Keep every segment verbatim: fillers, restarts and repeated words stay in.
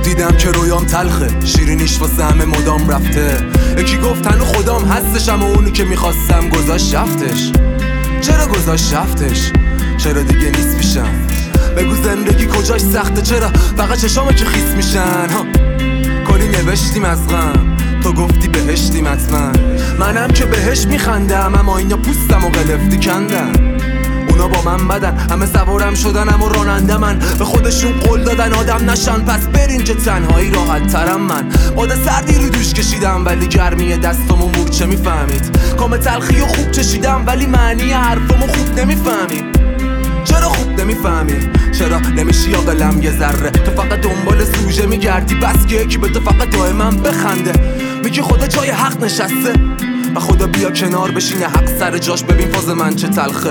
دیدم که رویام تلخه، شیرینیش واسه همه مدام رفته. یکی گفت هنو خدام هستش، اما اونی که میخواستم گذاشت رفتش. چرا گذاشت رفتش؟ چرا دیگه نیست پیشم؟ بگو زندگی کجاش سخته؟ چرا فقط چشامه که خیس میشن؟ ها کلی نوشتیم از غم، تو گفتی بهشتیم حتما. منم که بهش میخندم، اما اینا پوستم و قلفتی کندم. اونا با من بدن، همه سوارم شدن اما راننده من. به خودشون قول دادن آدم نشن، پس برین که تنهایی راحت ترم. من باد سردی رو دوش کشیدم، ولی گرمی دستمو مورچه میفهمید. کام تلخی و خوب چشیدم، ولی معنی حرفمو خوب نمیفهمید. چرا خوب نمیفهمی؟ چرا نمیشی عاقلم یه ذره؟ تو فقط دنبال سوژه میگردی، بس که یکی به تو فقط دائما بخنده. میگی خدا جای حق نشسته، و خدا بیا کنار بشینه حق سر جاش. ببین فاز من چه تلخه.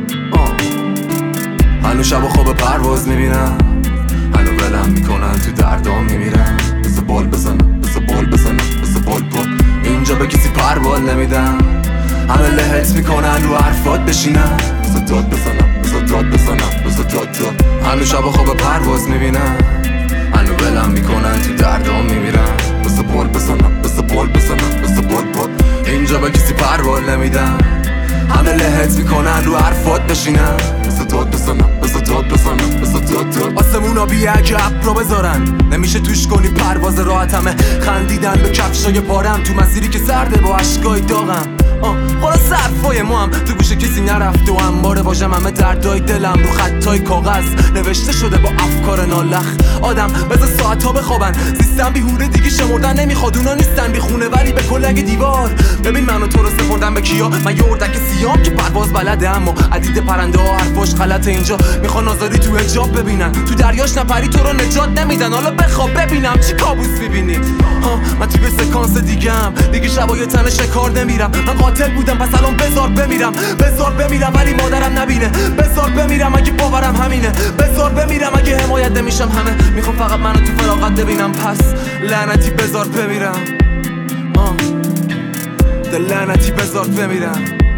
هنو شب و خواب پرواز میبینم، هنو ولم میکنن تو دردام میمیرم. بس بال بزنم، بس بال بزنم، بس بال بال. اینجا به کسی پروال نمیدم، همه لحت میکنن رو حرفات بشینم. بس داد بزنم، بس داد بزنم، بس داد داد. هنو شب و خواب پرواز میبینم، هنو ولم میکنن تو دردام میمیرم. بس بال بزنم، بس بال بزنم، بس بال بال. اینجا به کسی پروال نمیدم، همه لحت میکنن رو حرفات بشینم. بس داد بزنم، بس داد بزنم، بس داد داد. آسمونا بی عجب رو بذارن، نمیشه توش کنی پرواز راحت. همه خندیدن به کفشای پارم، تو مسیری که سرده با اشکای داغم. خلاص حرفای ما هم تو گوش کسی نرفت، و انباره باشم همه دردای دلم رو خطای کاغذ نوشته شده با افکار نالخ. آدم بذار ساعتها بخوابن، زیستن بیهوده دیگه شمردن نمیخواد. اونا نیستن بیخونه ولی به کلنگ دیوار. ببین منو تو رو سپردم به کیا، من یه اردک سیام که پرواز بلده، اما عدید پرنده ها حرفاش غلطه. اینجا میخوان آزادی تو حجاب ببینن، تو دریاش نپری تو رو نجات نمیدن. حالا بخواب ببینم چی کابوس میبینی. ها من توی سکانس دیگم، دیگه شبای تن شکار نمیرم. من قاتل بودم پس الان بذار بمیرم، بذار بمیرم ولی مادرم نبینه. بذار بمیرم اگه باورم همینه، بذار بمیرم اگه حمایت نمیشم. همه میخوام فقط منو تو فراغت ببینم، پس لعنتی بذار بمیرم. آه دل لعنتی بذار بمیرم.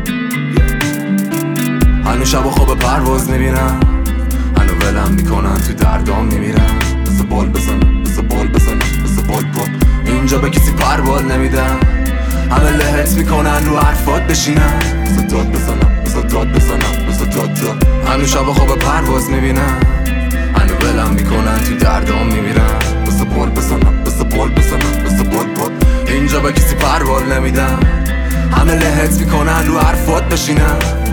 هنو شب و خواب پرواز میبینم، هنو ولم میکنن تو دردام میمیرم. بس بال بزنم، بس بال بزنم، بس بال بال. اینجا به کسی پروال نمیدم، همه لحت میکنن رو حرفات بشینم. بس داد بزنم، بس داد بزنم، بس داد داد. هنو شب و خواب پرواز میبینم، هنو ولم میکنن تو دردام میمیرم. بس بال بزنم، بس بال بزنم، بس بال بال. اینجا به کسی پروال نمیدم، همه لحت میکنن رو حرفات بشینم.